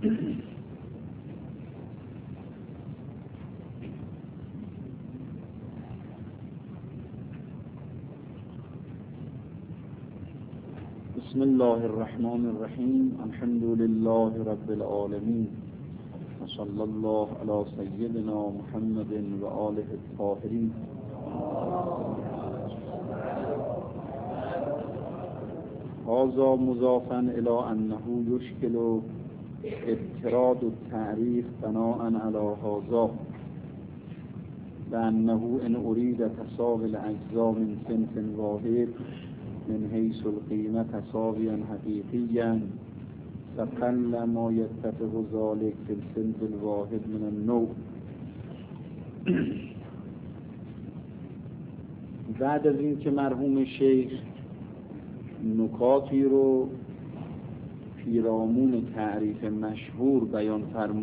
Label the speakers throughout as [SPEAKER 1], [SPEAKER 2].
[SPEAKER 1] بسم الله الرحمن الرحیم. الحمد لله رب العالمین و صلی الله علی سیدنا محمد و آله الطاهرین. هذا مضافا الی انه یشکل اضطراد التعریف بناء علی هذا بانه ان اريد تساوی الاجزاء من صنف واحد من حيث القيمة تساويا حقيقيا فقل ما يتفق ذلك في الصنف الواحد من النوع. بعد از این که مرحوم شیخ نکاتی رو پیرامون تعریف مشهور بیان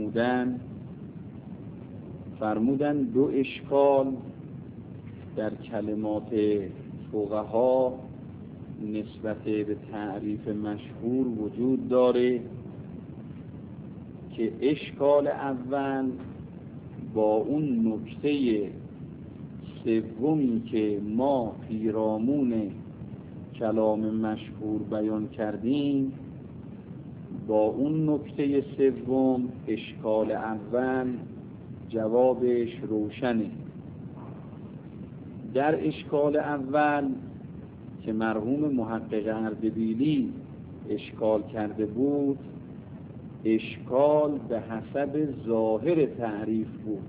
[SPEAKER 1] فرمودن دو اشکال در کلمات فقها نسبت به تعریف مشهور وجود داره که اشکال اول با اون نکته سومی که ما پیرامون کلام مشهور بیان کردیم، با اون نکته سوم اشکال اول جوابش روشنه. در اشکال اول که مرحوم محقق اردبیلی اشکال کرده بود، اشکال به حسب ظاهر تعریف بود.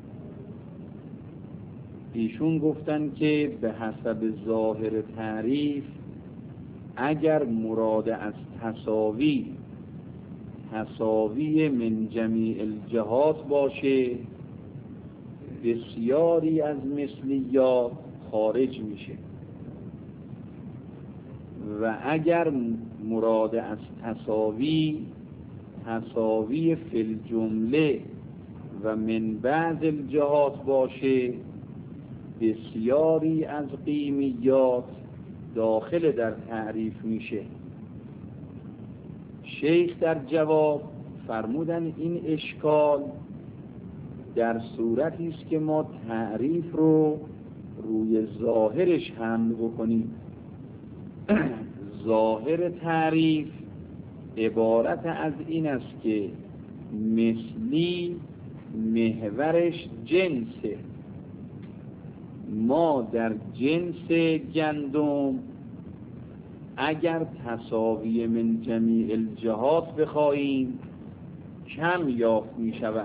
[SPEAKER 1] ایشون گفتن که به حسب ظاهر تعریف اگر مراد از تساوی من جمیع الجهات باشه، بسیاری از مثلیات خارج میشه و اگر مراد از تساوی فی الجمله و من بعض الجهات باشه، بسیاری از قیمیات داخل در تعریف میشه. شیخ در جواب فرمودن این اشکال در صورتی است که ما تعریف رو روی ظاهرش حمل بکنیم. ظاهر تعریف عبارت از این است که مثلی محورش جنسه. ما در جنس گندم اگر تساوی من جمیع الجهات بخواهیم کم یافت می شود.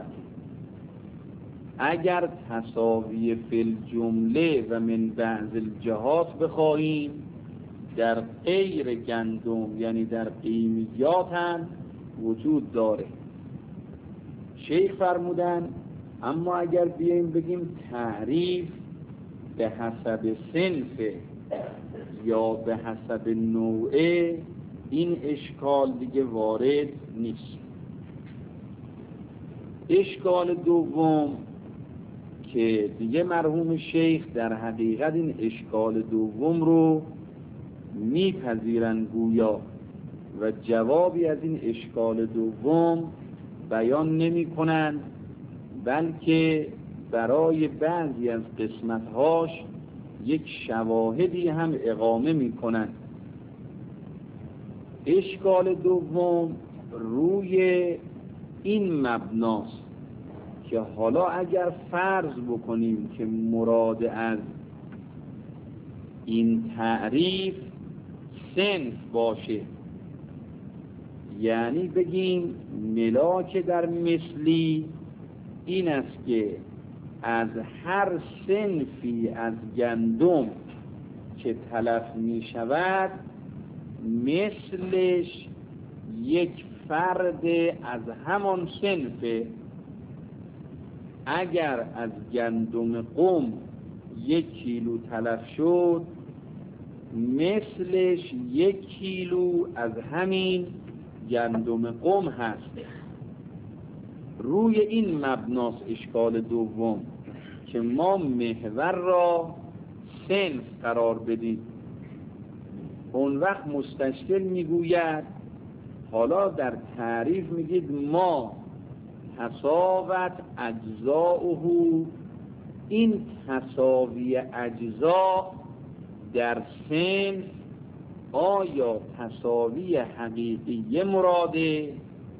[SPEAKER 1] اگر تساوی فی الجمله و من بعض الجهات بخواهیم در غیر گندم یعنی در قیمیات هم وجود داره. شیخ فرمودن اما اگر بیاییم بگیم تعریف به حسب صنف یا به حسب نوعه، این اشکال دیگه وارد نیست. اشکال دوم که دیگه مرحوم شیخ در حقیقت این اشکال دوم رو میپذیرن گویا و جوابی از این اشکال دوم بیان نمی کنند، بلکه برای بعضی از قسمتهاش یک شواهدی هم اقامه می کنند. اشکال دوم روی این مبناست که حالا اگر فرض بکنیم که مراد از این تعریف صنف باشه، یعنی بگیم ملاک در مثلی این است که از هر صنفی از گندم که تلف می شود مثلش یک فرد از همان صنف. اگر از گندم قم 1 کیلو تلف شد، مثلش 1 کیلو از همین گندم قم هست. روی این مبناس اشکال دوم که ما محور را صنف قرار بدیم. اون وقت مستشکل میگوید حالا در تعریف میگید ما تساوت اجزاؤه، این تساوی اجزا در صنف آیا تساوی حقیقی مراده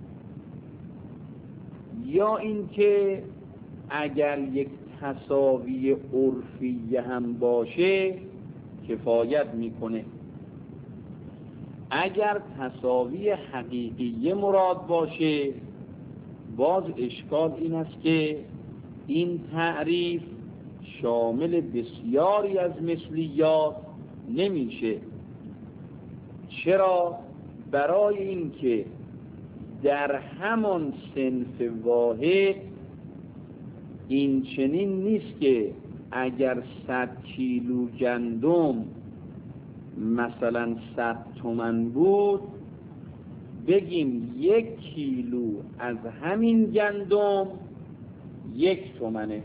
[SPEAKER 1] یا اینکه اگر یک تساوی عرفی هم باشه کفایت میکنه؟ اگر تساوی حقیقی مراد باشه باز اشکال این است که این تعریف شامل بسیاری از مثلیات نمیشه. چرا؟ برای اینکه در همان صنف واحد این چنین نیست که اگر 100 کیلو گندم مثلا 100 تومان بود بگیم 1 کیلو از همین گندم 1 تومانه.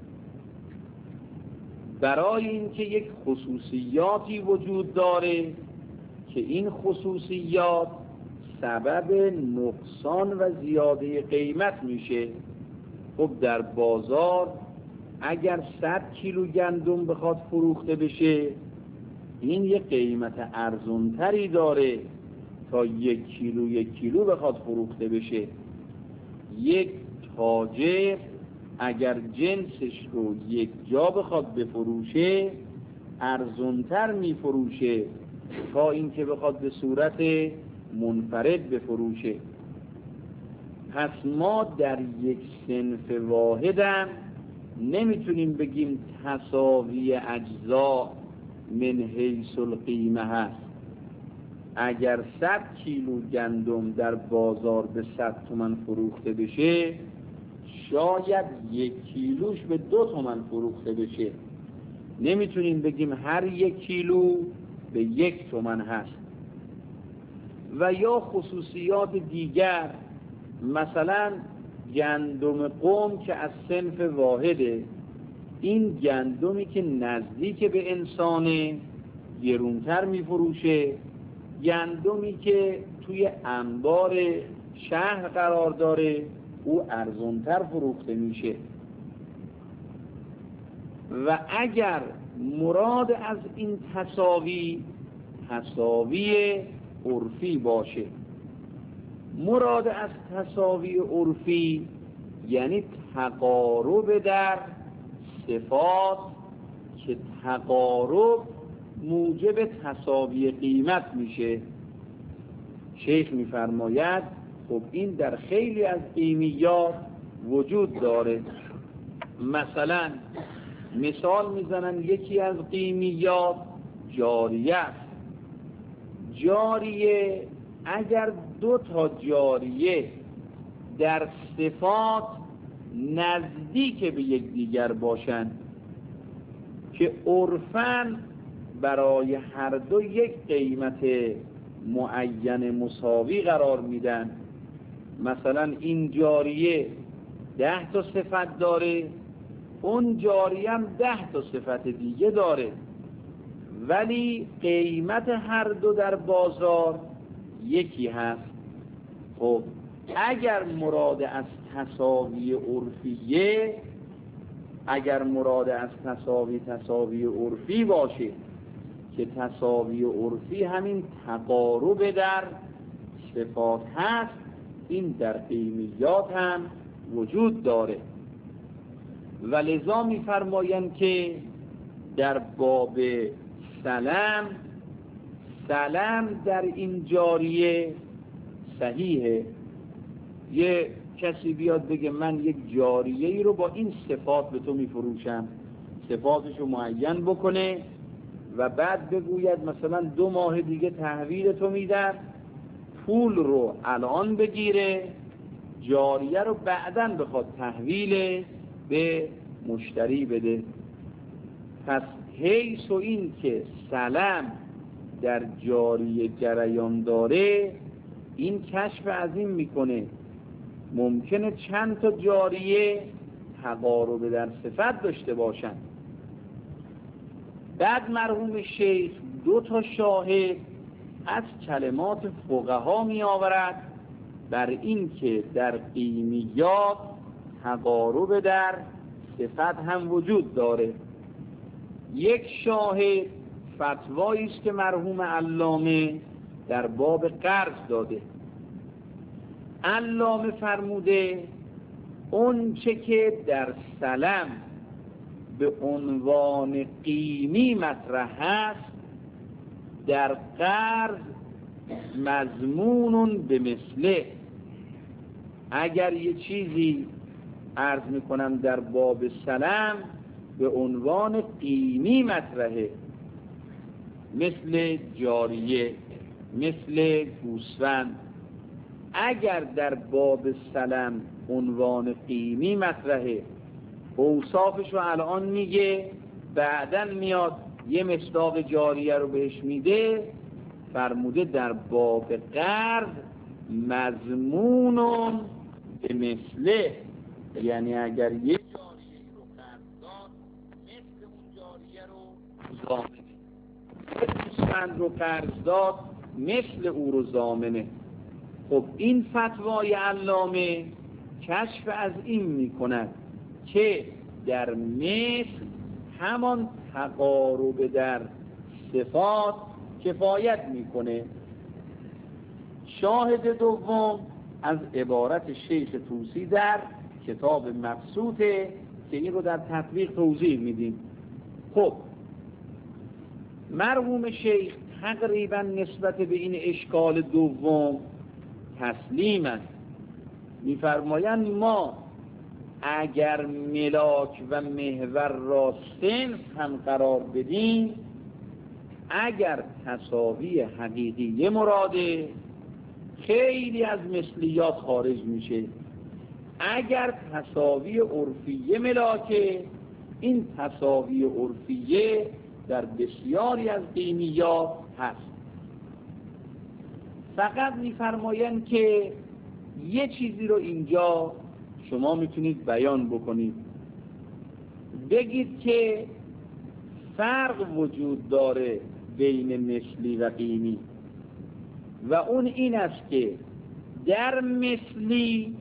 [SPEAKER 1] برای اینکه یک خصوصیاتی وجود داره که این خصوصیات سبب نقصان و زیاده قیمت میشه. خب در بازار اگر 100 کیلو گندم بخواد فروخته بشه این یک قیمت ارزان‌تری داره تا 1 کیلو بخواد فروخته بشه. یک تاجر اگر جنسش رو یک جا بخواد بفروشه ارزان‌تر میفروشه تا اینکه بخواد به صورت منفرد بفروشه. پس ما در یک صنف واحدم نمیتونیم بگیم تساوی اجزا من حیث القیمه هست. اگر 100 کیلو گندم در بازار به 100 تومان فروخته بشه شاید 1 کیلوش به 2 تومان فروخته بشه. نمیتونیم بگیم هر 1 کیلو به 1 تومان هست. و یا خصوصیات دیگر، مثلا گندم قم که از صنف واحده، این گندمی که نزدیک به انسانه گرونتر میفروشه، گندمی که توی انبار شهر قرار داره او ارزانتر فروخته میشه. و اگر مراد از این تساوی عرفی باشه، مراد از تساوی عرفی یعنی تقارب در صفات که تقارب موجب تساوی قیمت میشه. شیخ میفرماید خب این در خیلی از قیمیات وجود داره. مثلا مثال میزنن یکی از قیمیات جاریه است. جاریه اگر 2 تا جاریه در صفات نزدیک به یکدیگر باشند که عرفاً برای هر دو یک قیمت معین مساوی قرار میدن، مثلا این جاریه 10 تا صفت داره، اون جاریه هم 10 تا صفت دیگه داره، ولی قیمت هر دو در بازار یکی هست. خب اگر مراد از تساوی عرفیه، اگر مراد از تساوی عرفی باشه که تساوی عرفی همین تقارب در صفات هست، این در قیمیات هم وجود داره. و لذا می‌فرمایند که در باب سلم در این جاریه صحیحه. یه کسی بیاد بگه من یک جاریه ای رو با این صفات به تو میفروشم، صفاتشو معین بکنه و بعد بگوید مثلا 2 ماه دیگه تحویل تو میدم، پول رو الان بگیره، جاریه رو بعداً بخواد تحویل به مشتری بده. پس حیث و این که سلم در جاریه جریان داره، این کشف عظیم میکنه ممکنه چند تا جاریه تقارب در صفت داشته باشن. بعد مرحوم شیخ 2 تا شاهد از کلمات فقها می آورد بر این که در قیمیات تقارب در صفت هم وجود داره. یک شاهد فتوایی است که مرحوم علامه در باب قرض داده. علامه فرموده اون چه که در سلم به عنوان قیمی مطرح است در قرض مضمون به مثله. اگر یه چیزی عرض میکنم در باب سلم به عنوان قیمی مطرحه، مثل جاریه، مثل گوسفند، اگر در باب سلم عنوان قیمی مطرحه، اوصافش رو الان میگه، بعدن میاد یه مصداق جاریه رو بهش میده، فرموده در باب قرض مضمون به مثله. یعنی اگر یه جاریه رو قرض داد مثل اون جاریه رو ضامنه، گوسفند رو قرض داد مثل او رو ضامنه. خب این فتوای علامه کشف از این میکند که در مثل همان تقارب در صفات کفایت میکنه. شاهد دوم از عبارت شیخ طوسی در کتاب مبسوطه که این رو در تطبیق توضیح میدیم. خب مرحوم شیخ تقریبا نسبت به این اشکال دوم تسلیمند. میفرمایند ما اگر ملاک و محور را صنف هم قرار بدیم، اگر تساوی حقیقی مراده خیلی از مثلیات خارج میشه. اگر تساوی عرفیه ملاکه، این تساوی عرفیه در بسیاری از قیمیات هست. فقط میفرمایند که یه چیزی رو اینجا شما میتونید بیان بکنید، بگید که فرق وجود داره بین مثلی و قیمی، و اون این است که در مثلی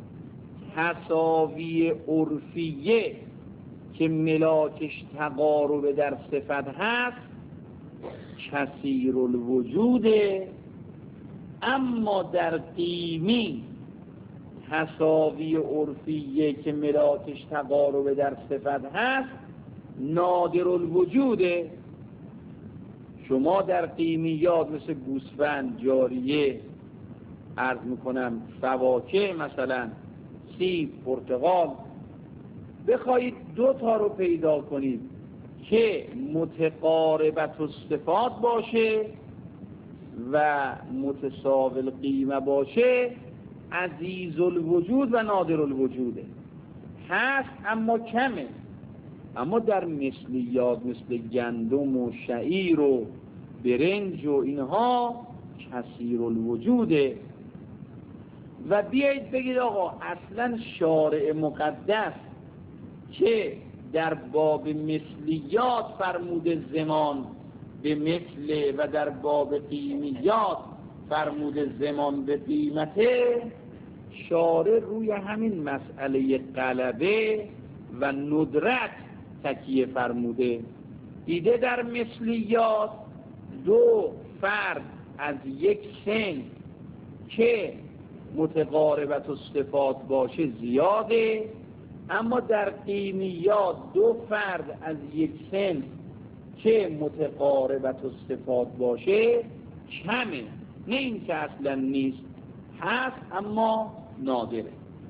[SPEAKER 1] تساوی عرفیه که ملاکش تقارب در صفت هست کثیر الوجوده، اما در قیمی تساوی عرفیه که ملاکش تقارب در صفت هست نادر الوجوده. شما در قیمیات مثل گوسفند، جاریه، عرض میکنم فواکه، مثلا سیب، پرتقال، بخواید دو تا رو پیدا کنید که متقاربت الصفات باشه و متساوی القیمه باشه، عزیز الوجود و نادر الوجوده هست اما کمه. اما در مثلیات مثل گندم و شعیر و برنج و اینها کثیر الوجوده. و بیایید بگید آقا اصلا شارع مقدس که در باب مثلیات فرموده زمان به مثل و در باب قیمیات فرموده زمان به قیمته، شارع روی همین مسئله غلبه و ندرت تکیه فرموده. دیده در مثلیات دو فرد از یک سن که متقاربت الصفات باشه زیاده، اما در قیمیات دو فرد از یک سن که متقاربت الصفات باشه کمه. نه این که اصلا نیست، هست اما نادره.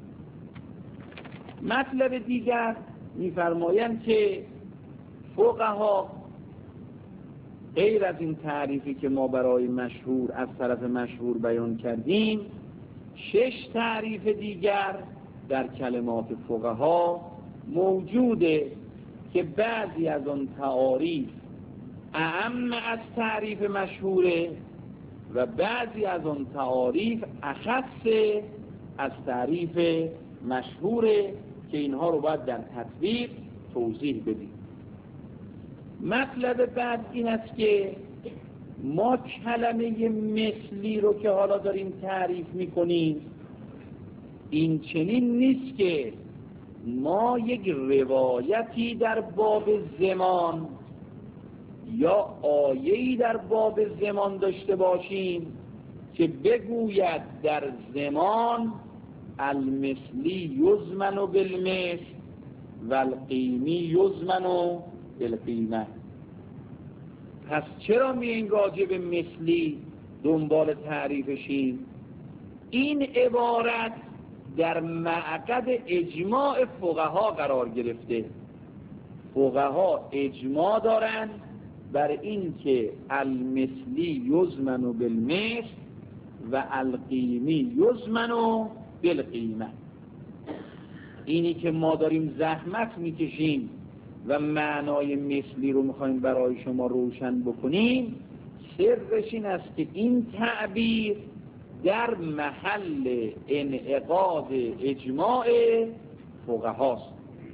[SPEAKER 1] مطلب دیگر میفرمایند که فقها غیر از این تعریفی که ما برای مشهور از طرف مشهور بیان کردیم، 6 تعریف دیگر در کلمات فقها موجوده که بعضی از آن تعاریف اعم از تعریف مشهوره و بعضی از آن تعاریف اخص از تعریف مشهوره که اینها رو باید در تطبیق توضیح بدیم. مطلب بعد این است که ما کلمه مثلی رو که حالا داریم تعریف میکنیم این چنین نیست که ما یک روایتی در باب زمان یا آیه‌ای در باب زمان داشته باشیم که بگوید در زمان المثلی یزمن بالمثل و القیمی یزمن بالقیمه. پس چرا میایم راجع به مثلی دنبال تعریفشیم؟ این عبارت در معقد اجماع فقها قرار گرفته. فقها اجماع دارند بر این که المثلی یزمن بالمثل و القیمی یزمن بالقیمه. اینی که ما داریم زحمت میکشیم و معنای مثلی رو میخوایم برای شما روشن بکنیم، سرش این است که این تعبیر در محل انعقاد اجماع فقهاست.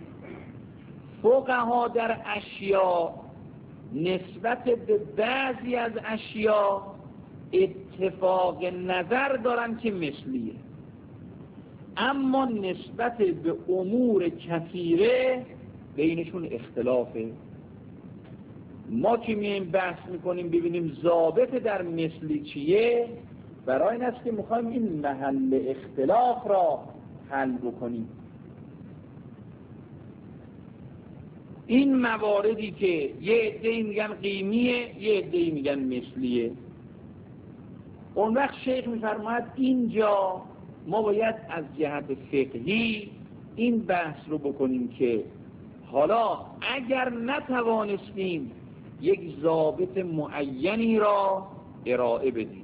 [SPEAKER 1] فقها در اشیاء نسبت به بعضی از اشیاء اتفاق نظر دارن که مثلیه، اما نسبت به امور کثیره بینشون اختلافه. ما که میایم بحث میکنیم ببینیم ضابط در مثلی چیه، برای این است که میخوایم این محل اختلاف را حل بکنیم. این مواردی که یه عده‌ای میگن قیمیه، یه عده‌ای میگن مثلیه، اون وقت شیخ میفرماید اینجا ما باید از جهت فقهی این بحث رو بکنیم که حالا اگر نتوانستیم یک ضابط معینی را ارائه بدیم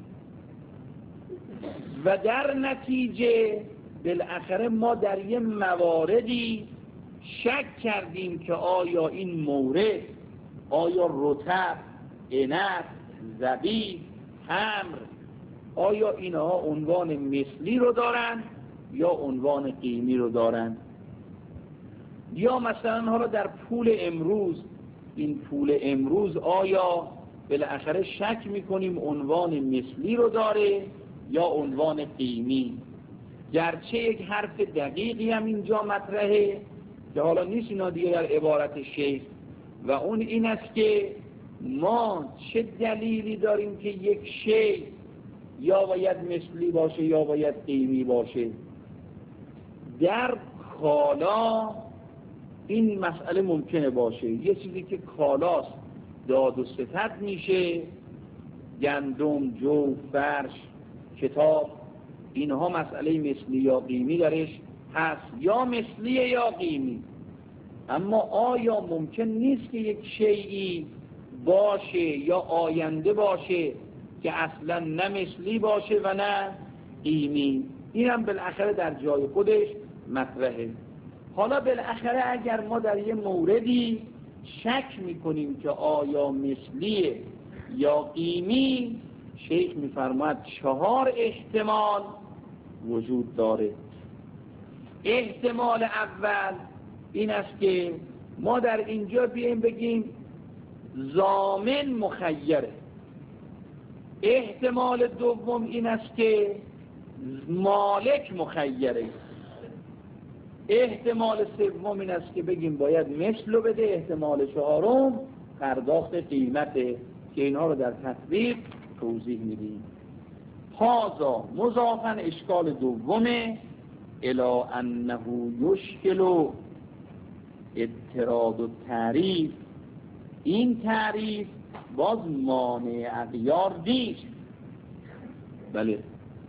[SPEAKER 1] و در نتیجه بالاخره ما در یه مواردی شک کردیم که آیا این مورد، آیا رطب، عنب، زبیب، تمر، آیا اینها عنوان مثلی رو دارن یا عنوان قیمی رو دارن؟ یا مثلا حالا در پول امروز، این پول امروز آیا بالاخره شک میکنیم عنوان مثلی رو داره یا عنوان قیمی؟ گرچه یک حرف دقیقی هم اینجا مطرحه که حالا نیست اینا دیگه در عبارت شیخ، و اون این است که ما چه دلیلی داریم که یک شی یا باید مثلی باشه یا باید قیمی باشه؟ در کالا این مسئله ممکنه باشه، یه چیزی که کالاست داد و ستد میشه، گندم، جو، فرش، کتاب، اینها مسئله مثلی یا قیمی درش هست، یا مثلیه یا قیمی. اما آیا ممکن نیست که یک شیئی باشه یا آینده باشه که اصلا نه مثلی باشه و نه قیمی؟ این هم بالاخره در جای خودش مطرحه. حالا بالاخره اگر ما در یه موردی شک میکنیم که آیا مثلیه یا قیمی، شیخ میفرماید 4 احتمال وجود داره. احتمال اول این است که ما در اینجا بیایم بگیم ضامن مخیره. احتمال دوم این است که مالک مخیره. احتمال سوم این است که بگیم باید مثل رو بده. احتمال چهارم پرداخت قیمته که اینها رو در تطبیق توضیح میدیم. هذا مضافاً اشکال دومه الی انه یشکل اضطراد التعریف. این تعریف باز مانع اغیار نیست. بله،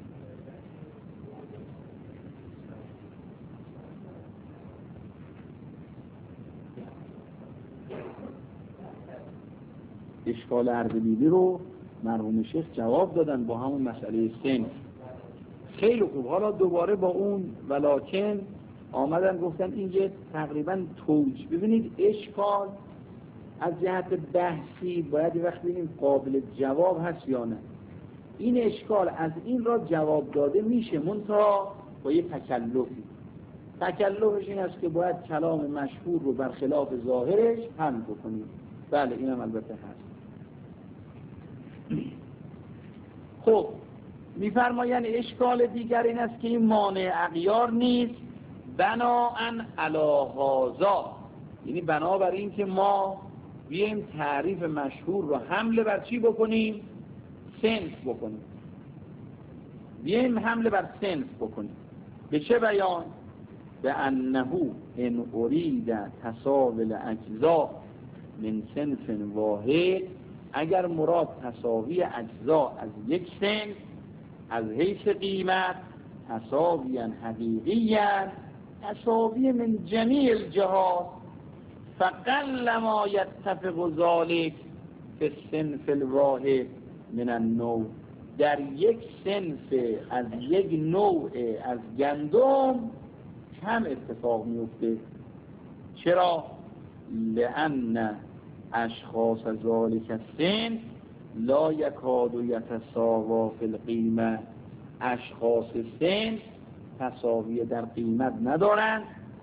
[SPEAKER 1] اشکال اردبیلی رو مرحوم شیخ جواب دادن با همون مسئله سن. خیلی خوب. حالا دوباره با اون ولکن آمدن گفتن اینجا تقریبا توج. ببینید اشکال از جهت بحثی باید یه وقت ببینیم قابل جواب هست یا نه. این اشکال از این را جواب داده میشه، منتها با یه تکلفی. تکلفش این است که باید کلام مشهور رو برخلاف ظاهرش حمل بکنیم. بله، این هم البته هست. خب میفرمایند اشکال دیگر این است که این مانع اغیار نیست بناءً علی هذا، یعنی بنابر این که ما بیایم تعریف مشهور رو حمله بر چی بکنیم؟ صنف بکنیم. بیایم حمله بر صنف بکنیم. به چه بیان؟ به انه ان ارید تساوی الاجزاء من صنف واحد، اگر مراد تساوی اجزا از یک صنف از حیث قیمت تساویا حقیقیا تساوی من جمیع الجهات فقل ما یتفق ذلك فی الصنف الواحد من النوع، در یک صنف از یک نوع از گندم کم اتفاق میفته. چرا؟ لأن اشخاص ذلك الصنف لا یکاد یتساوا فی القیمه، اشخاص صنف تساوی در قیمت ندارند.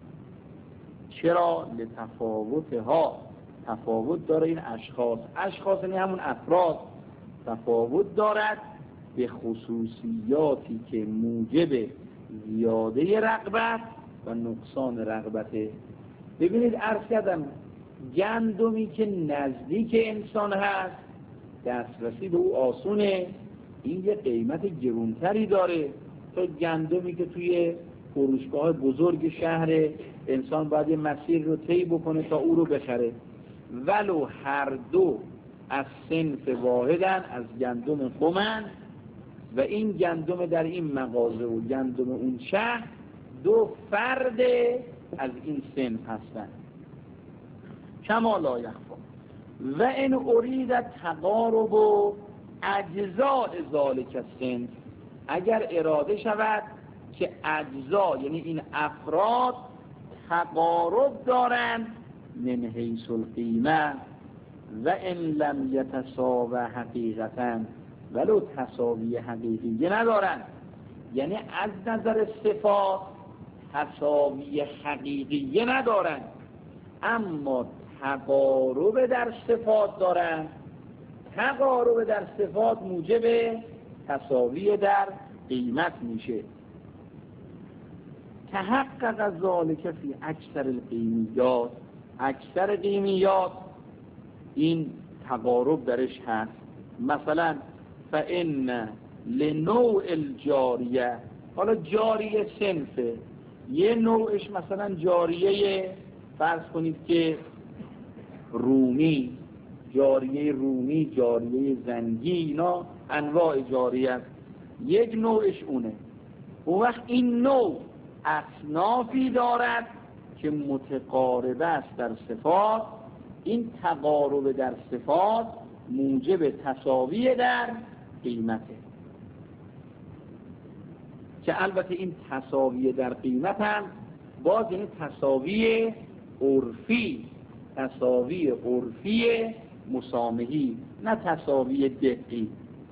[SPEAKER 1] چرا؟ لتفاوتها، تفاوت داره این اشخاص یعنی همون افراد، تفاوت دارد به خصوصیاتی که موجب زیاده رغبت و نقصان رغبته. ببینید عرض کردم گندمی که نزدیک انسان هست دسترسی به او آسونه، این یه قیمت گرونتری داره تا گندمی که توی فروشگاه بزرگ شهر انسان باید یه مسیر رو طی بکنه تا او رو بخره. ولو هر دو از صنف واحدن، از گندم خمن و این گندم در این مغازه و گندم اون شهر دو فرد از این صنف هستند. کما لا یخفا و ان ارید تقارب اجزاء ذلک الصنف، اگر اراده شود که اجزا یعنی این افراد تقارب دارند من حیث القیمه و ان لم یتساوی حقیقتا، ولو تساوی حقیقی ندارند، یعنی از نظر صفات تساوی حقیقی ندارند اما تقارب در صفات دارند. تقارب در صفات موجب تساوی در قیمت میشه. تحقق ذلك فی اکثر القیمیات، اکثر قیمیات این تقارب درش هست. مثلا فإن لنوع الجاریه، حالا جاریه صنفه، یه نوعش مثلا جاریه فرض کنید که رومی، جاریه رومی، جاریه زنگی، اینا انواع جاریه است. یک نوعش اونه. اون وقت این نوع اصنافی دارد که متقاربه است در صفات، این تقارب در صفات موجب تساوی در قیمته، که البته این تساوی در قیمت هم باز یعنی تساوی عرفی، تساوی عرفی مسامحی، نه تساوی دقیق.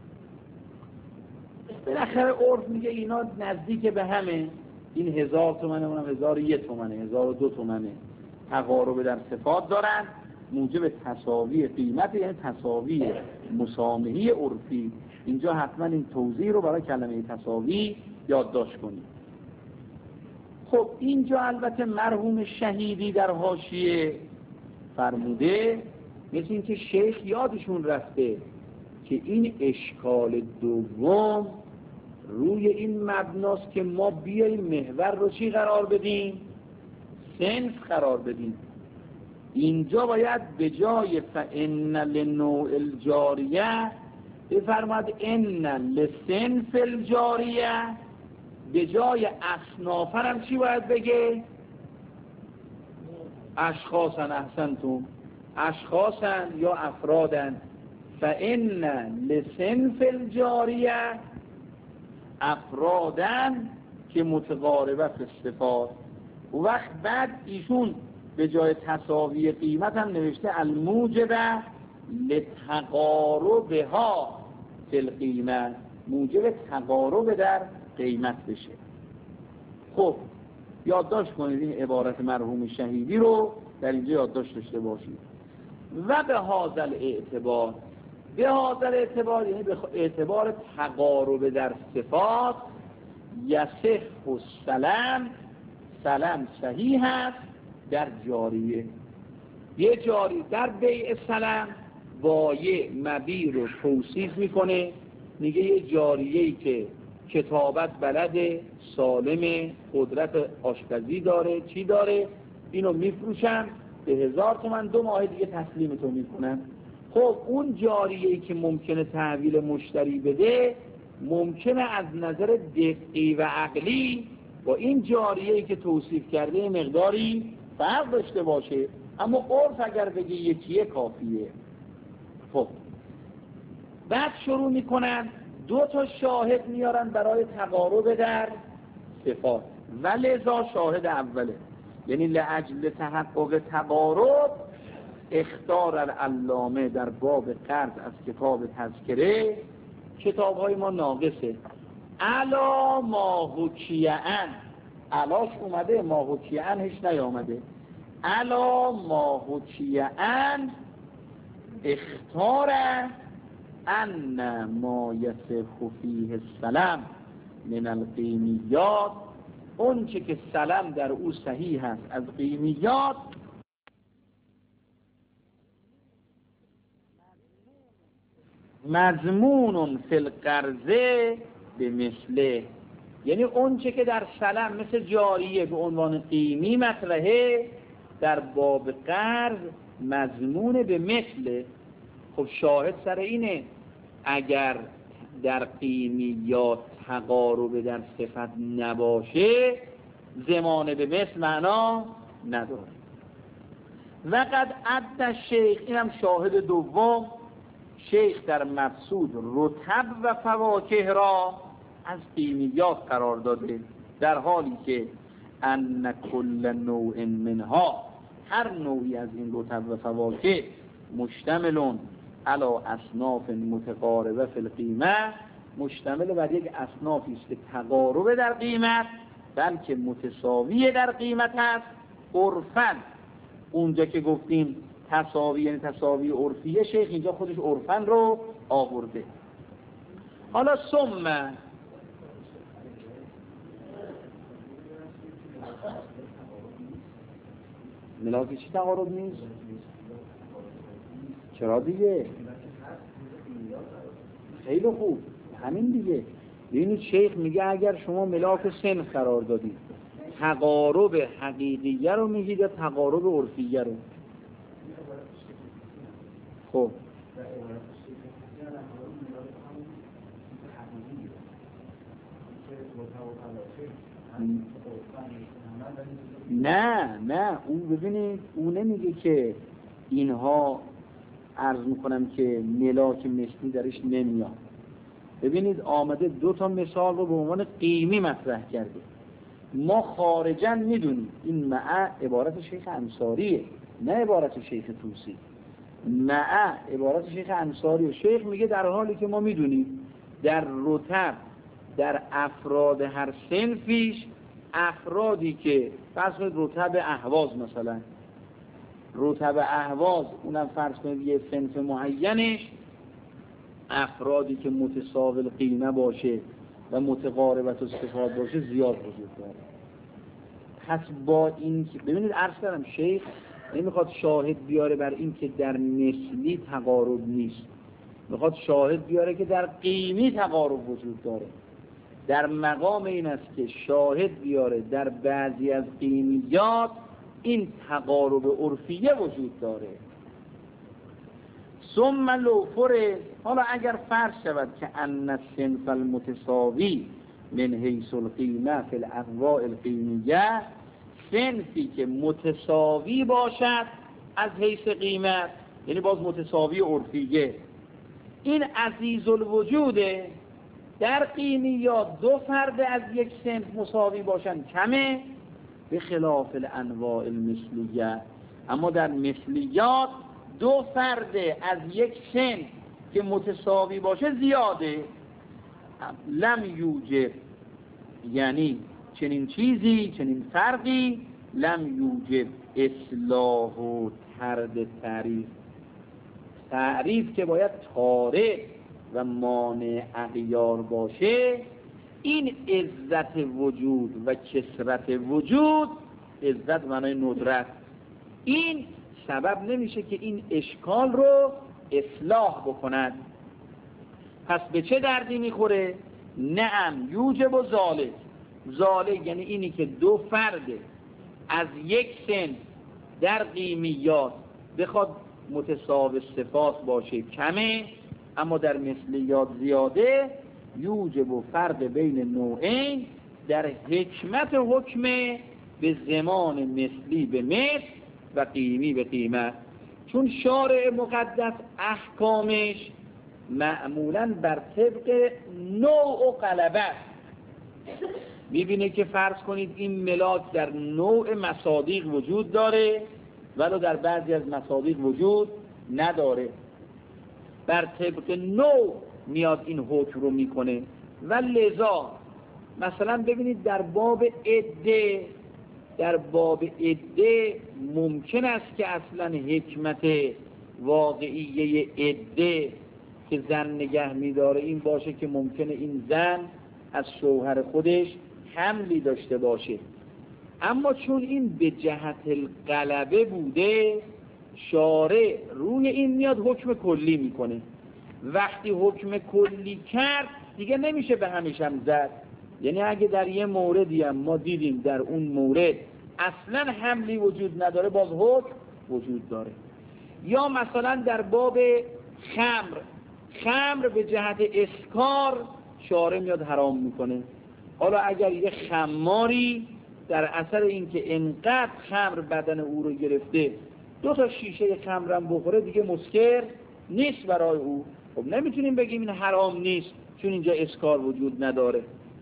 [SPEAKER 1] بالاخره عرف میگه اینا نزدیک به همه، این 1000 تومنه اونم 1001 تومنه 1002 تومنه، تقارب در صفات دارن موجب تساوی قیمت، یعنی تساوی مسامحی عرفی. اینجا حتما این توضیح رو برای کلمه تساوی یادداشت کنید. خب اینجا البته مرحوم شهیدی در حاشیه فرموده مثل این که شیخ یادشون رفته که این اشکال دوم روی این مبناست که ما بیاییم محور رو چی قرار بدیم؟ صنف قرار بدیم. اینجا باید به جای فإن لنوع الجاریه بفرماد ان لصنف الجاریه، به جای اصنافن هم چی باید بگه؟ اشخاصن. احسنتم، اشخاصن یا افرادن. فإن لصنف الجاریه، افرادن که متقاربه فی الصفات. و وقت بعد ایشون به جای تساوی قیمت هم نوشته الموجبه لتقاربها فی القیمه، موجب تقارب در قیمت بشه. خب یادداشت کنید این عبارت مرحوم شهیدی رو در اینجا یادداشت داشته باشید. و به هذا الاعتبار، به هذا اعتبار، یعنی به اعتبار تقارب در صفات، یصح السلام، سلام صحیح هست در جاریه. یه جاری در بیع سلام بایع مبیع رو توصیف میکنه، میگه یه جاریه‌ای که کتابت بلده، سالم، قدرت آشپزی داره، چی داره، اینو میفروشم به 1000 تومان، 2 ماه دیگه تسلیم تو میکنم. خب اون جاریه‌ای که ممکنه تحویل مشتری بده، ممکنه از نظر دقیقی و عقلی با این جاریه‌ای که توصیف کرده مقداری فرق داشته باشه، اما عرف اگر بگی یکیه کافیه. خب بعد شروع میکنن 2 تا شاهد میارن برای تقارب در صفات، ولذا شاهد اوله، یعنی لاجل تحقق تقارب اختار العلامه در باب قرض از کتاب تذکره، کتاب‌های ما ناقصه، علا ما حکیعن، علاش اومده ما حکیعنش نیامده، علا ما حکیعن اختار ان ما یصح فیه السلام من القیمیات، اون چه که سلام در او صحیح هست از قیمیات، مضمون فی القرضه به مثله، یعنی اون چه که در سلام مثل جاریه به عنوان قیمی مطرحه، در باب قرض مضمون به مثله. خب شاهد سر اینه اگر در قیمیات تقارب در صفت نباشه، زمانه به مثل معنا نداره. وقد عد شیخ، اینم شاهد دوم، شیخ در مقصود رطب و فواکه را از قیمیات قرار داده، در حالی که ان کل نوع منها، هر نوعی از این رطب و فواکه، مشتملون علی اصناف متقاربه فی القیمه، مشتمل بر یک اصنافی است که تقارب در قیمت بلکه متساوی در قیمت است. عرفاً، اونجا که گفتیم تساوی یعنی تساوی عرفیه، شیخ اینجا خودش عرفاً رو آورده. حالا ثم ملاکی چی تقارب نیست؟ چرا دیگه؟ خیلی خوب، همین دیگه. ببینید شیخ میگه اگر شما ملاک سن قرار دادید، تقارب حقیقیه رو میگید یا تقارب عرفیه رو؟ خب نه اون ببینید اون نمیگه که اینها، عرض میکنم که ملاک مثلی درش نمیاد. ببینید آمده 2 تا مثال رو به عنوان قیمی مطرح کرده. ما خارجاً میدونیم این مع عبارت شیخ انصاریه، نه عبارت شیخ طوسی. مع عبارت شیخ انصاریه. شیخ میگه در حالی که ما میدونیم در رتب، در افراد هر صنفیش، افرادی که فرض کنید رتب اهواز، مثلا رتب اهواز اونم فرض کنید یه صنف معینش، افرادی که متساوی القیمه باشه و متقاربت و صفات باشه زیاد وجود داره. پس با این که ببینید عرض کردم شیخ نمیخواد شاهد بیاره بر این که در مثلی تقارب نیست، میخواد شاهد بیاره که در قیمی تقارب وجود داره. در مقام این است که شاهد بیاره در بعضی از قیمیات این تقارب عرفیه وجود داره. ثم لو فرض، حالا اگر فرض شود که ان الصنف المتساوی من حیث القیمه فی الانواع القیمیه، صنفی که متساوی باشد از حیث قیمت، یعنی باز متساوی عرفیه، این عزیز الوجوده، در قیمیات 2 فرد از یک صنف مساوی باشن کمه، به خلاف الانواع المثلیه، اما در مثلیات 2 فرد از یک صنف که متساوی باشه زیاده. لم یوجب، یعنی چنین چیزی، چنین فرقی، لم یوجب اصلاح و طرد تعریف تعریف که باید طارئ و مانع اغیار باشه، این عزت وجود و کثرت وجود، عزت معنای ندرت، این سبب نمیشه که این اشکال رو اصلاح بکند. پس به چه دردی میخوره؟ نعم یوجب و ذالک یعنی اینی که دو فرد از یک سن در قیمیات بخواد متساوی صفات باشه کمه، اما در مثلیات زیاده، یوجب و فرق بین نوعین در حکمت حکم به زمان مثلی به مثل و قیمی به قیمت. چون شارع مقدس احکامش معمولاً بر طبق نوع و غلبه، میبینه که فرض کنید این ملاک در نوع مصادیق وجود داره ولو در بعضی از مصادیق وجود نداره، بر طبق نوع میاد این حکم رو میکنه. و لذا مثلا ببینید در باب عده ممکن است که اصلا حکمت واقعیه عده که زن نگه میداره این باشه که ممکنه این زن از شوهر خودش حملی داشته باشه، اما چون این به جهت الغلبه بوده، شارع روی این میاد حکم کلی میکنه. وقتی حکم کلی کرد دیگه نمیشه به همیشه هم زد. یعنی اگه در یه موردی هم ما دیدیم در اون مورد اصلا حملی وجود نداره، باز حکم وجود داره. یا مثلا در باب خمر به جهت اسکار شارع میاد حرام میکنه. حالا اگر یه خماری در اثر اینکه انقدر خمر بدن او رو گرفته 2 شیشه خمرم بخوره دیگه مسکر نیست برای او، خب نمیتونیم بگیم این حرام نیست چون اینجا اسکار وجود نداره.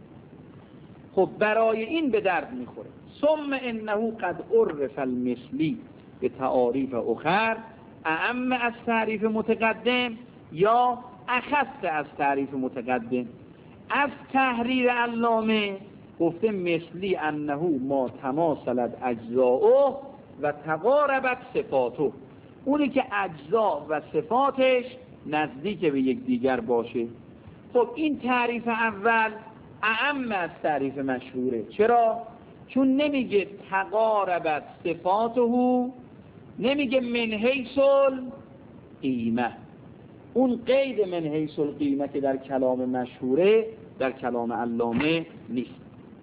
[SPEAKER 1] خب برای این به درد میخوره. ثم انه قد عرف المثلی به تعاریف اخر اعم از تعریف متقدم یا اخص از تعریف متقدم. از تحریر علامه گفته مثلی انه ما تماثلت اجزاؤه و تقاربت صفاته، اونی که اجزا و صفاتش نزدیک به یک دیگر باشه. خب این تعریف اول اعم از تعریف مشهوره. چرا؟ چون نمیگه تقاربت صفاته، نمیگه من حیث القیمه. اون قید من حیث القیمه که در کلام مشهوره در کلام علامه نیست.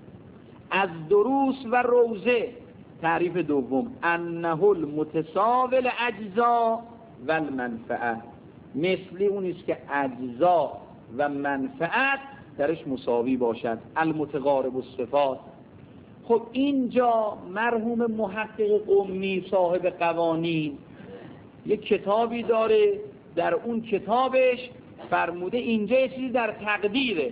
[SPEAKER 1] از دروس و روزه تعریف دوم انه المتساوی الاجزا و المنفعه، مثلی اونیست که اجزا و منفعت درش مساوی باشد، المتقارب الصفات. خب اینجا مرحوم محقق قمی صاحب قوانین یک کتابی داره، در اون کتابش فرموده اینجا یه چیزی در تقدیره،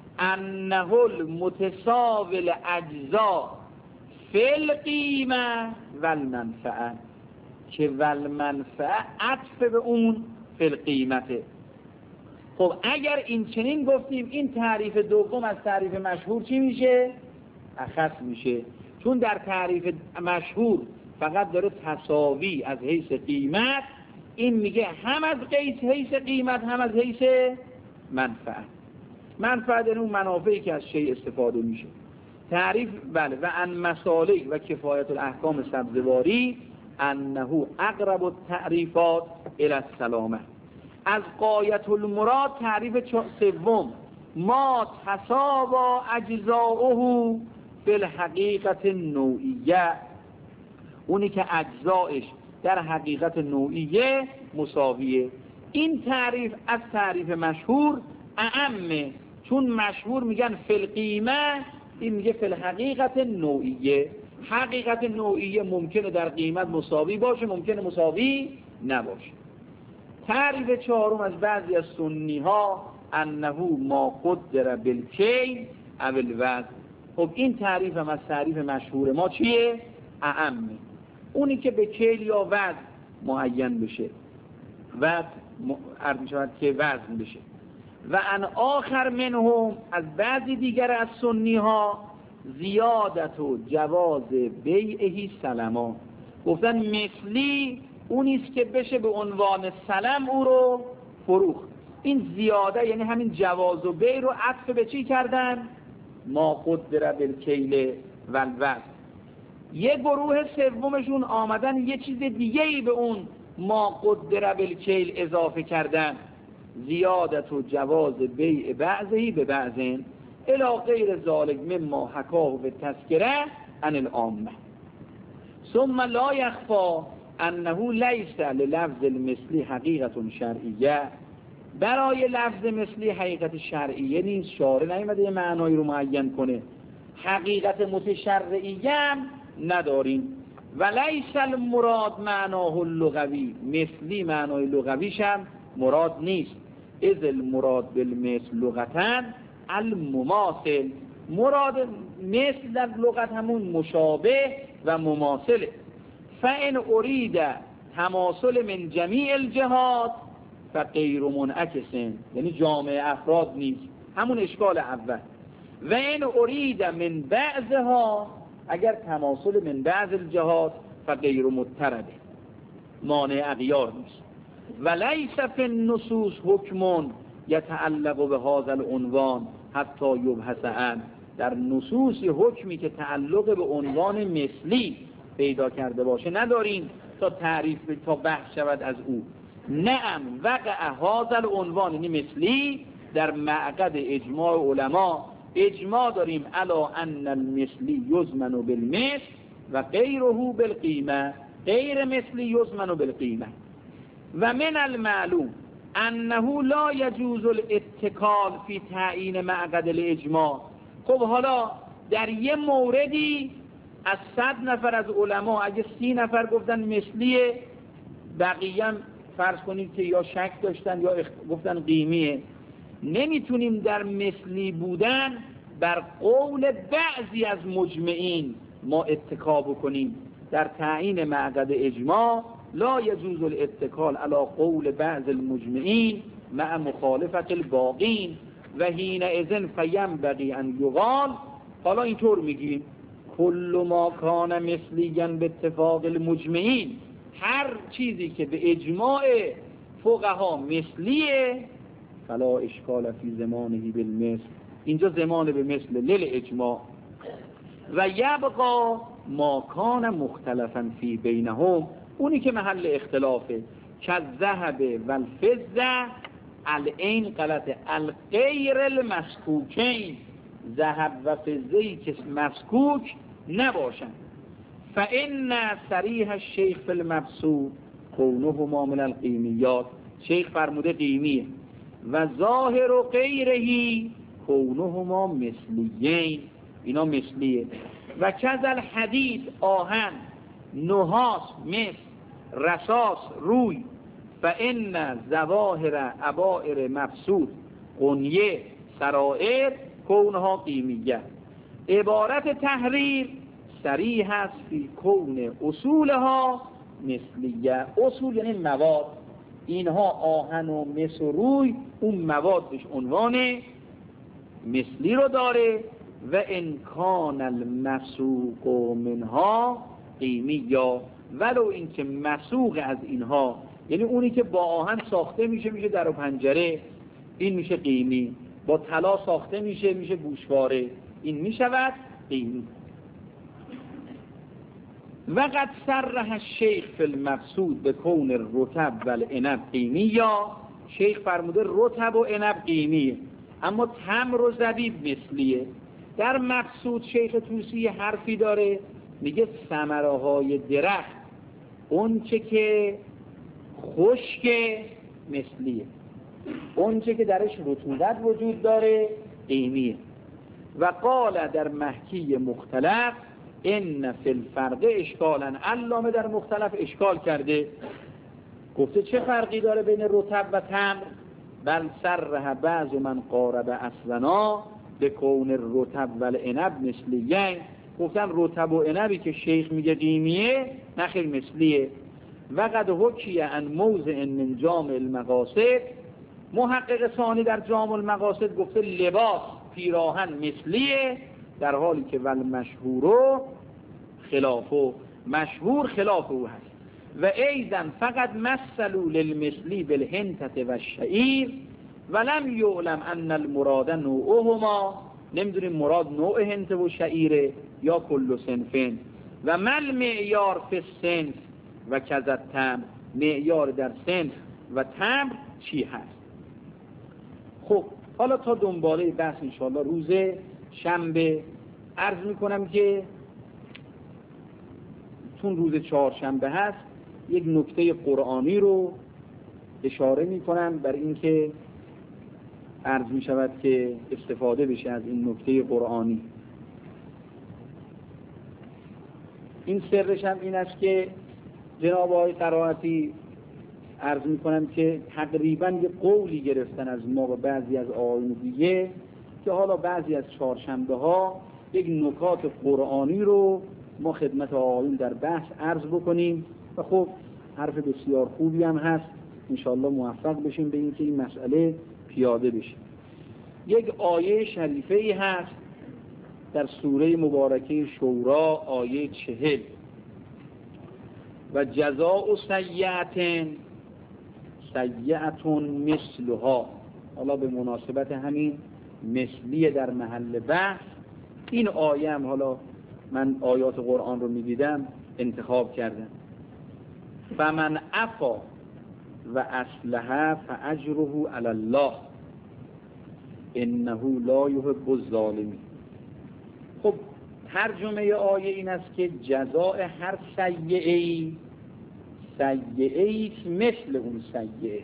[SPEAKER 1] انه المتساوی الاجزا فی القیمه و المنفعه، که و المنفعه عطف به اون فی القیمته. خب اگر این چنین گفتیم این تعریف دوم از تعریف مشهور چی میشه؟ اخص میشه، چون در تعریف مشهور فقط داره تساوی از حیث قیمت، این میگه هم از حیث قیمت هم از حیث منفعت. منفعت یعنی اون منافعی که از شیء استفاده میشه. تعریف بله. و ان مسالک و کفایت الاحکام سبزواری انه اقرب التعریفات الی السلامه. از غایت المراد تعریف سوم ما تساوا اجزاؤه فی الحقیقت نوعیه، اونی که اجزایش در حقیقت نوعیه مساویه. این تعریف از تعریف مشهور اعمه، چون مشهور میگن فی القیمه، این میگه فی الحقیقت نوعیه. حقیقت نوعیه ممکنه در قیمت مساوی باشه، ممکنه مساوی نباشه. تعریف چهارم از بعضی از سنی ها انه ما قدر بالکیل او الوزن. خب این تعریف هم از تعریف مشهور ما چیه؟ اعمه، اونی که به کیل یا وزن معین بشه و عرض می‌شود که وزن بشه. و ان آخر منهم از بعضی دیگر از سنی ها زیادت و جواز بیعهی سلما، گفتن مثلی
[SPEAKER 2] اونیست که بشه به عنوان سلم او رو فروخت. این زیاده یعنی همین جواز و بیع رو عطف به چی کردن؟ ما قدر بالکیل و الوزن. یه گروه سومشون آمدن یه چیز دیگه‌ای به اون ما قدر بالکیل اضافه کردن، زیادت و جواز بیع بعضی به بعضین الی غیر ذالک مما حکاه به تذکره عن العامه. ثم لا یخفی انه لیس للفظ المثلی حقیقت شرعیه. برای لفظ مثلی حقیقت شرعیه نیست، شارع نیامده یه معنایی رو معین کنه، حقیقت متشرعیه هم نداریم. و لیس المراد معناه اللغوی، مثلی معنای لغویش هم مراد نیست. اذ المراد بالمثل لغتاً المماثل، مراد مثل در لغت همون مشابه و مماثله. فإن اريد تماثل من جمیع الجهات فغیر منعکس، یعنی جامع افراد نیست، همون اشکال اول. و این اريد من بعضها، اگر تماثل من بعض الجهات فغیر مضطرده، مانع اغیار نیست. و لیس فی النصوص حکم یتعلق به هذا العنوان حتی یبحث عنه. در نصوص حکمی که تعلق به عنوان مثلی پیدا کرده باشه نداریم تا تعریف تا بحث شود از او. نعم وقع هذا العنوان، یعنی مثلی، در معقد اجماع علما. اجماع داریم علی ان المثلی یضمن بالمثل و غیره بالقیمه، غیر مثلی یضمن بالقیمه. و من المعلوم انه لا یجوز الاتکال فی تعیین معقد الاجماع. خب حالا در یه موردی از 100 نفر از علما اگه 30 نفر گفتن مثلیه، بقیه هم فرض کنید که یا شک داشتن یا گفتن قیمیه، نمیتونیم در مثلی بودن بر قول بعضی از مجمعین ما اتکا بکنیم. در تعیین معقد اجماع لا یجوز الاتکال علی قول بعض المجمعین مع مخالفت الباقین و حینئذ فینبغی ان یقال. حالا اینطور میگیم کل ما کان مثلیاً به اتفاق المجمعین، هر چیزی که به اجماع فقها مثلیه فلا اشکال فی زمانه بالمثل، اینجا زمان به مثل للاجماع. و یبقا ما کان مختلفا فی بینهم، اونی که محل اختلافه، که الذهب و الفضه العین غلطه الغیر المسکوکین، ذهب و فضه‌ای که مسکوک نباشن. فإن صریح الشیخ فی المبسوط کونهما من القیمیات، شیخ فرموده قیمیه، و ظاهر و غیرهی کونهما مثلیین، اینا مثلیه. و کذل حدید آهن، نحاس مس، رصاص روی، فإن ظواهر عبائر مبسوط قنیه سرائر کونها قیمیه. عبارت تحریر صریح است فی کون اصولها مثلیه. اصول یعنی مواد، اینها آهن و مس و روی اون موادش عنوان مثلی رو داره. و انکان المسوق منها قیمیه، ولو اینکه مسوق از اینها یعنی اونی که با آهن ساخته میشه در و پنجره، این میشه قیمی. با طلا ساخته میشه گوشواره، این میشود قیمی. وقد صرح الشیخ فی المقصود به کون الرطب و العنب قیمی، یا شیخ فرموده رطب و عنب قیمیه اما تمر و زبیب مثلیه. در مقصود شیخ طوسی حرفی داره، میگه ثمره های درخت اون چه که خشک مثلیه، اون چه که درش رطوبت وجود داره قیمیه. و قال در محکی مختلف ان فی الفرق اشکالا، علامه در مختلف اشکال کرده، گفته چه فرقی داره بین رطب و تمر؟ بل صرح بعض من قارب اصلنا به کون الرطب و العنب مثلیه، گفتن رطب و عنبی که شیخ میگه قیمیه نخیر مثلیه. و قد حکیه ان موضع من جامع المقاصد، محقق ثانی در جامع المقاصد گفته لباس پیراهن مثلیه، در حالی که ول مشهور خلاف او، مشهور خلاف او هست. و ایزن فقط مثلوا للمثلی بالهنتة و الشعیر ولم یعلم ان المراد نوعهما، نمیدونیم مراد نوع هنته و شعیره یا کل صنفین. و مل معیار فی الصنف و کذا التمر، معیار در صنف و تمر چی هست؟ خب حالا تا دنباله بحث انشاءالله روز شنبه عرض میکنم که چون روز چهارشنبه هست یک نکته قرآنی رو اشاره میکنم بر اینکه عرض میشود که استفاده بشه از این نکته قرآنی. این سرش هم این است که جناب آقای قرائتی عرض میکنم که تقریبا یه قولی گرفتن از ما و بعضی از آقایون دیگه که حالا بعضی از چهارشنبه ها یک نکات قرآنی رو ما خدمت آقایون در بحث عرض بکنیم و خب حرف بسیار خوبی هم هست، انشاءالله موفق بشیم به اینکه این مسئله پیاده بشه. یک آیه شریفه ای هست در سوره مبارکه شورا آیه 40 و جزاء سیئة سیئة مثلها. حالا به مناسبت همین مثلی در محل بحث این آیه هم حالا من آیات قرآن رو میدیدم انتخاب کردم. فمن عفا و اصلح فاجره علی الله انه لا یحب الظالمین. خب ترجمه آیه این است که جزاء هر سیئه‌ای سیئه‌ای مثل اون سیئه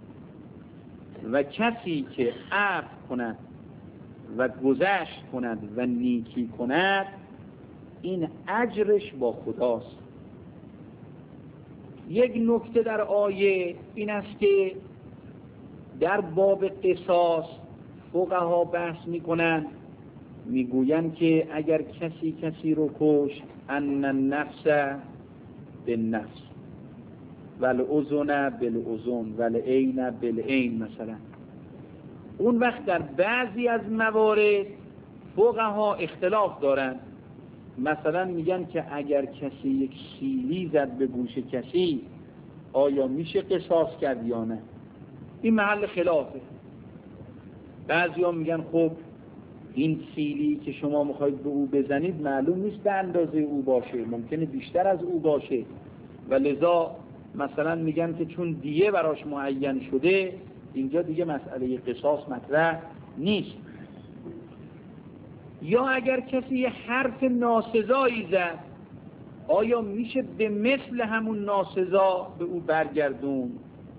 [SPEAKER 2] و کسی که عفو کند و گذشت کند و نیکی کند این اجرش با خداست. یک نکته در آیه این است که در باب قصاص فقها بحث میکنند، میگویند که اگر کسی رو کشت ان النفس بالنفس والاذن بالاذن والعین بالعین مثلا، اون وقت در بعضی از موارد فقها اختلاف دارند. مثلا میگن که اگر کسی یک سیلی زد به گوش کسی آیا میشه قصاص کرد یا نه؟ این محل خلافه. بعضی ها میگن خب این سیلی که شما میخواید به او بزنید معلوم نیست به اندازه او باشه، ممکنه بیشتر از او باشه و لذا مثلا میگن که چون دیه براش معین شده اینجا دیگه مسئله قصاص مطرح نیست. یا اگر کسی یه حرف ناسزایی زد آیا میشه به مثل همون ناسزا به او برگردون؟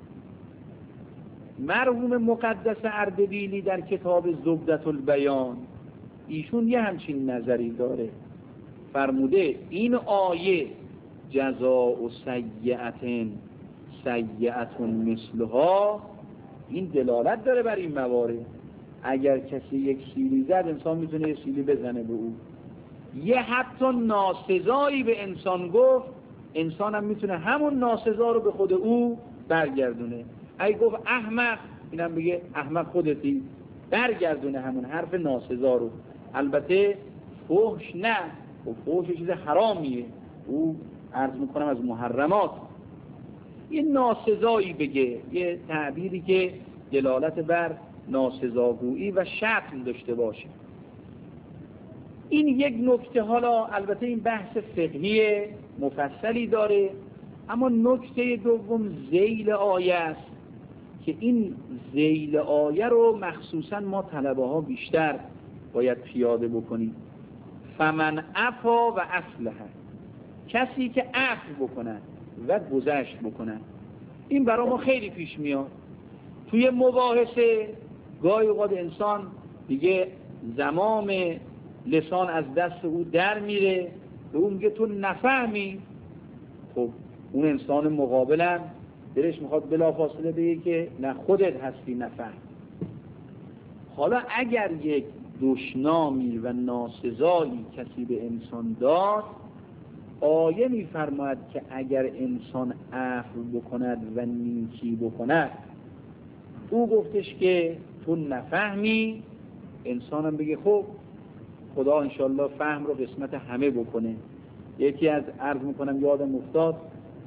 [SPEAKER 2] مرحوم مقدس اردبیلی در کتاب زبدة البیان ایشون یه همچین نظری داره، فرموده این آیه جزاء سیئة سیئة مثلها این دلالت داره بر این موارد. اگر کسی یک سیلی زد انسان میتونه یک سیلی بزنه به او، یه حتی ناسزایی به انسان گفت انسان هم میتونه همون ناسزا رو به خود او برگردونه. اگه گفت احمق اینم بگه احمق خودتی، برگردونه همون حرف ناسزا رو. البته فحش نه، و فحش چیز حرامیه، او عرض میکنم از محرمات. یه ناسزایی بگه، یه تعبیری که دلالت بر ناسزاگویی و شتم داشته باشه. این یک نکته. حالا البته این بحث فقهی مفصلی داره، اما نکته دوم ذیل آیه است که این ذیل آیه رو مخصوصا ما طلبه ها بیشتر باید پیاده بکنیم. فمن عفا و اصلح، کسی که عفو بکند و گذشت بکند. این برای ما خیلی پیش میاد توی مباحثه. گاهی اوقات انسان دیگه زمام لسان از دست او در میره، به اون میگه تو نفهمی. خب اون انسان مقابلم دلش میخواد بلافاصله بگه که نه خودت هستی نفهم. حالا اگر یک دشنامی و ناسزایی کسی به انسان داد، آیه میفرماید که اگر انسان عفو بکند و نیکی بکند، او گفتش که تو نفهمی، انسانم بگه خب خدا انشالله فهم رو قسمت همه بکنه. یکی از عرض میکنم یادم افتاد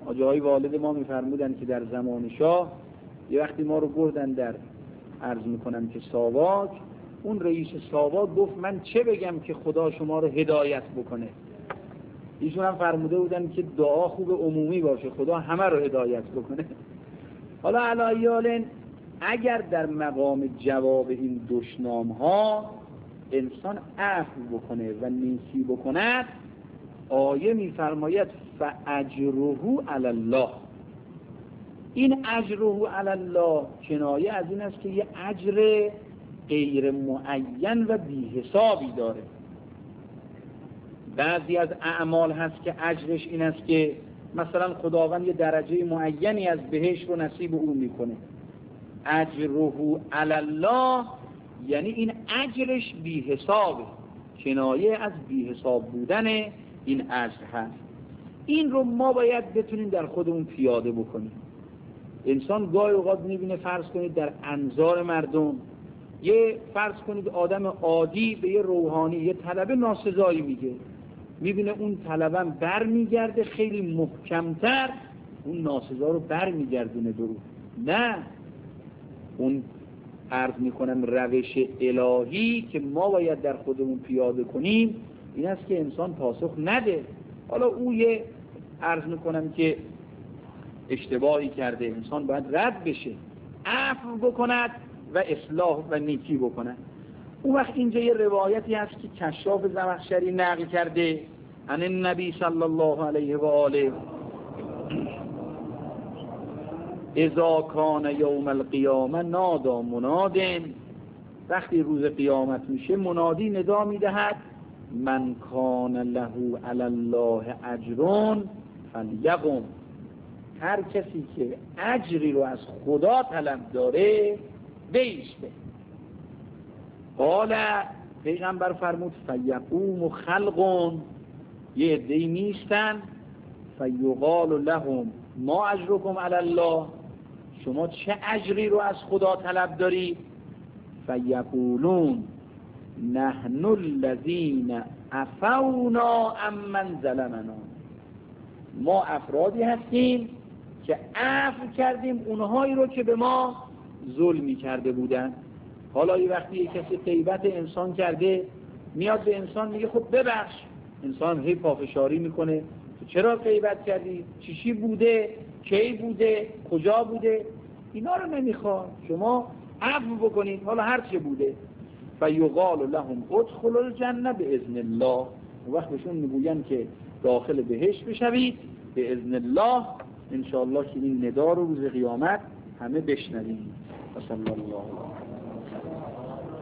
[SPEAKER 1] آجاهای والد ما میفرمودن که در زمان شاه یه وقتی ما رو بردن در عرض میکنم که ساواک، اون رئیس ساواک گفت من چه بگم که خدا شما رو هدایت بکنه. ایشون هم فرموده بودن که دعا خوب عمومی باشه، خدا همه رو هدایت بکنه. حالا علایالن اگر در مقام جواب این دشنام ها انسان عفو بکنه و نیکی بکند، آیه میفرماید فاجره علی الله. این اجره علی الله کنایه از این است که یه اجر غیر معین و بی حسابی داره. بعضی از اعمال هست که اجرش این است که مثلا خداوند یه درجه معینی از بهشت رو نصیب او میکنه. اجره علی الله یعنی این اجرش بی حسابه، کنایه از بی حساب بودن این اجر هست. این رو ما باید بتونیم در خودمون پیاده بکنیم. انسان گاهی اوقات میبینه، فرض کنید در انظار مردم، یه فرض کنید آدم عادی به یه روحانی یه طلبه ناسزایی میگه، میبینه اون طلبه بر میگرده خیلی محکمتر اون ناسزا رو بر میگردونه درو. نه، اون عرض میکنم روش الهی که ما باید در خودمون پیاده کنیم این است که انسان پاسخ نده. حالا او یه عرض میکنم که اشتباهی کرده، انسان باید رد بشه، عفو بکند و اصلاح و نیکی بکند. اون وقت اینجا یه روایتی هست که کشاف زمخشری نقل کرده عن النبی صلی الله علیه و آله اذا کان یوم القیامه نادا مناد، وقتی روز قیامت میشه منادی ندا میدهد من کان له علی الله اجر فلیقم. هر کسی که اجری رو از خدا طلب داره بیسته. قال پیغمبر فرمود فیقوم خلق، یه عده‌ای نیستن، فیقال لهم ما اجرکم علی الله، شما چه اجری رو از خدا طلب داری؟ فیقولون نحن الذین عفونا عمن ظلمنا، ما افرادی هستیم که عفو کردیم اونهایی رو که به ما ظلمی کرده بودن. حالا یه وقتی یه کسی غیبت انسان کرده، میاد به انسان میگه خب ببخش، انسان هی پافشاری میکنه تو چرا غیبت کردی، چی بوده، کی بوده، کجا بوده، اینا رو نمیخواد، شما عفو بکنید حالا هر چه بوده. فیقال لهم ادخلوا الجنه باذن الله، وقت بهشون میگوین که داخل بهشت بشوید به اذن الله، انشاءالله که این ندا رو روز قیامت همه بشنویم. صلی الله علیه و